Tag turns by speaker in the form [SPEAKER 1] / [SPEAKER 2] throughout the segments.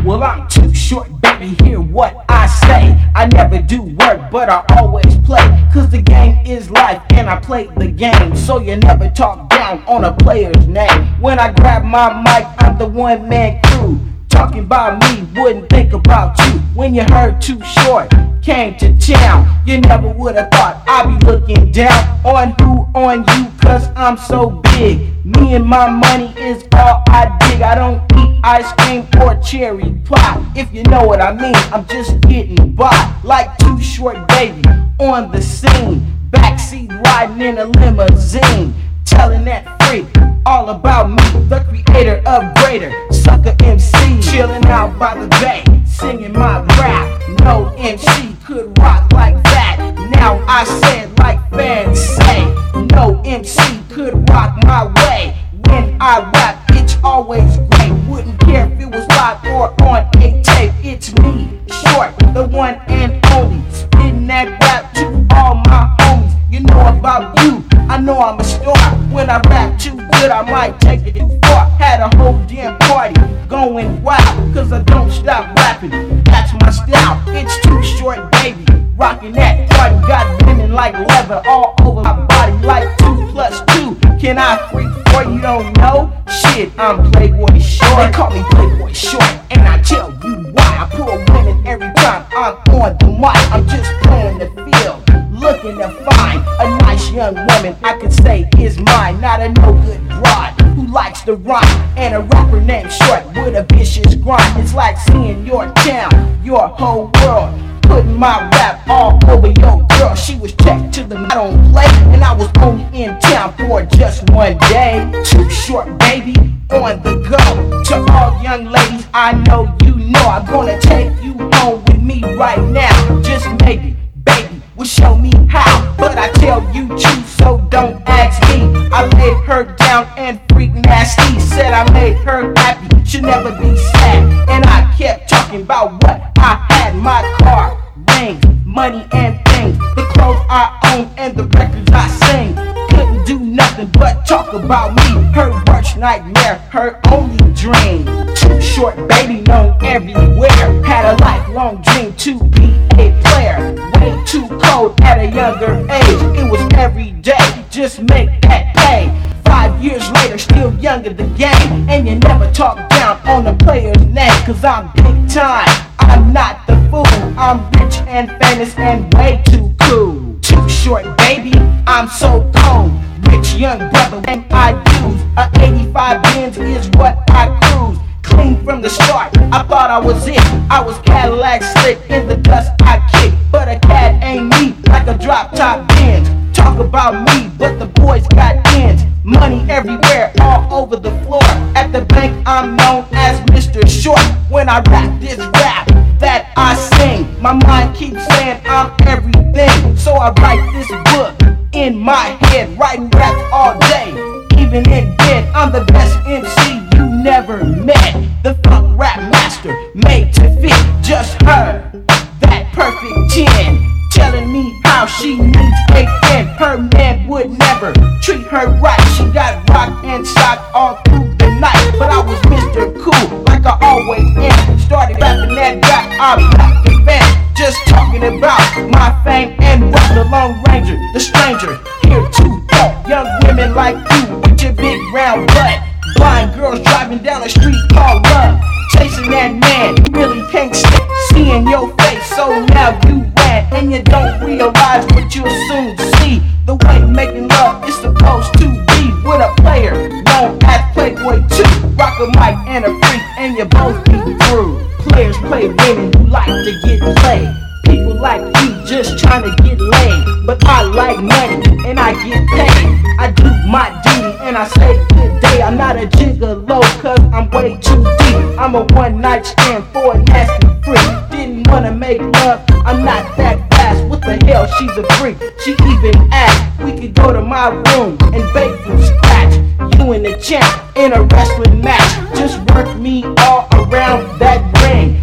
[SPEAKER 1] Well, I'm too short, baby, hear what I say. I never do work, but I always play. Cause the game is life, and I play the game. So you never talk down on a player's name. When I grab my mic, I'm the one-man crew. Talking about me, wouldn't think about you. When you heard Too Short came to town, you never would've thought I'd be looking down on who? On you, cause I'm so big. Me and my money is all I dig. I don't eat ice cream or cherry pie. If you know what I mean, I'm just getting by. Like Too Short, baby, on the scene. Backseat riding in a limousine, telling that freak all about me, the creator of Greater, Sucker MC. Chilling out by the bay, singing my rap. No MC could rock like that. Now I said like fans say, no MC could rock my way. When I rap, it's always great. Wouldn't care if it was live or on a tape. It's me, Short, the one and only, spitting that rap to all my homies. You know about you, I know I'm a star. When I rap too good, I might take it too far. Had a whole damn party going wild, cause I don't stop rapping, that's my style. It's Too Short, baby, rocking that party. Got women like leather all over my body, like 2 plus 2. Can I freak for you don't know? Shit, I'm Playboy Short. They call me Playboy Short, and I tell you why. I pull women every time I'm on the mic. I'm just playing the field, looking to find a nice young woman I could say is mine. Not a no-good broad who likes to rhyme, and a rapper named Short with a vicious grind. It's like seeing your town, your whole world, putting my rap all over your girl. She was checked to the I don't play, and I was only in town for just one day. Too Short, baby, on the go. To all young ladies, I know you know I'm gonna take you home with me right now. Just maybe, baby, will show me how, but I tell you true, so don't ask me. I laid her down and freak nasty, said I made her happy, should never be sad. And I kept talking about what I had, my car, rings, money and things, the clothes I own and the records I sing. Couldn't do nothing but talk about me, her worst nightmare, her only dream. Too Short, baby, known everywhere, had a lifelong dream to be a player. Way too cold at a younger age, it was every day, just make that pay. 5 years later, still young in the game, and you never talk down on the player's name. Cause I'm big time, I'm not the fool, I'm rich and famous and way too cool. Too Short, baby, I'm so cold, rich young brother when I use a 85 Benz is what I cruise. Clean from the start, I thought I was it. I was Cadillac slick, in the dust I kick. But a cat ain't me, like a drop top Benz. Talk about me, but the boys got ends. Money everywhere, all over the floor. At the bank, I'm known as Mr. Short. When I rap this rap that I sing, my mind keeps saying I'm everything. So I write this book in my head, writing raps all day. Even in bed, I'm the best MC you never met. The funk rap master, made to fit. Just her, that perfect 10, telling me how she needs a friend. Her man would never treat her right. She got rocked and shocked all through the night. But I was Mr. Cool, like I always am. Started rapping that rap, I'm black and fan. Just talking about my fame and wealth. The Lone Ranger, the stranger, here to help young women like you with your big round butt. Blind girls driving down the street called love, chasing that man, you really can't stand seeing your face. So now you ran, and you don't realize what you'll soon see. The way making love is supposed to be, with a player known as Playboy 2. Rock a mic and a freak, and you both be through. Players play women who like to get played. People like you just trying to get laid. But I like money and I get paid. I do my duty and I say good day. I'm not a gigolo cause I'm way too deep. I'm a one night stand for a nasty freak. Didn't wanna make love, I'm not that fast. What the hell, she's a freak. She even asked we could go to my room and bake from scratch. You and the champ in a wrestling match. Just work me all around that ring.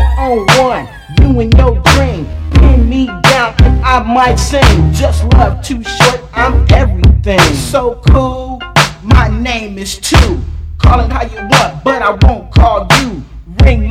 [SPEAKER 1] 1-on-1, you and your dream. Pin me down and I might sing. Just love Too Short, I'm everything. So cool, my name is Two. Call it how you want, but I won't call you. Ring my phone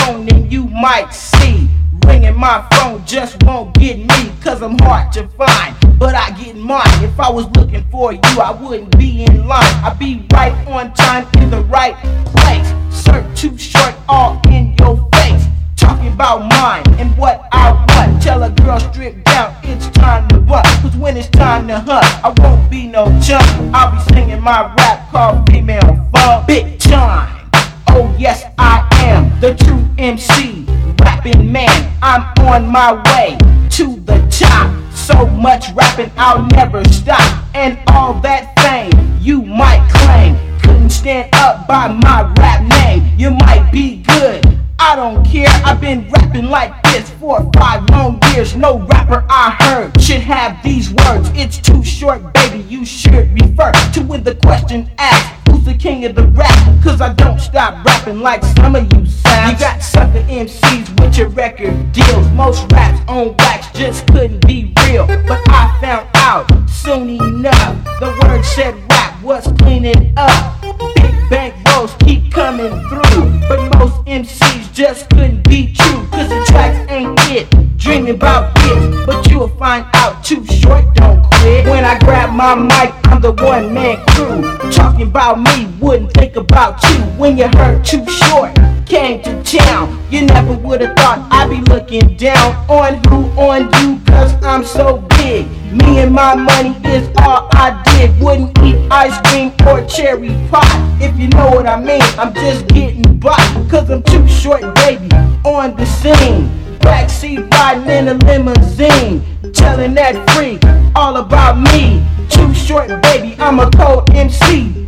[SPEAKER 1] phone and you might see. Ringing my phone just won't get me, cause I'm hard to find, but I get mine. If I was looking for you, I wouldn't be in line. I'd be right on time in the right place. Serve too short, all in your face. Talking about mine and what I want. Tell a girl strip down, it's time to run. Cause when it's time to hunt, I won't be no chump. I'll be singing my rap called Female Fun. Big time, oh yes I am the true MC, rapping man. I'm on my way to the top. So much rapping, I'll never stop. And all that fame you might claim couldn't stand up by my rap name. You might be good, I don't care. I've been rapping like this for 5 long years. No rapper I heard should have these words. It's too short, baby, you should refer to when the question asked, who's the king of the rap? Cause I don't stop rapping like some of you sounds. You got sucker MCs with your record deals. Most raps on wax just couldn't be real. But I found out soon enough, the word said rap was cleaning up. Big bank rolls keep coming through, but most MCs just couldn't be true. Cause the tracks ain't it, dreaming about this, but you'll find out too short, don't quit. When I grab my mic, I'm the one man crew. Talking about me, wouldn't think about you. When you heard Too Short came to town, you never would've thought I'd be looking down on who? On you, cause I'm so big. Me and my money is all I did. Wouldn't eat ice cream or cherry pie, if you know what I mean. I'm just getting by, cause I'm too short, baby, on the scene. Backseat riding in a limousine, telling that freak all about me. Too short, baby, I'm a cold MC.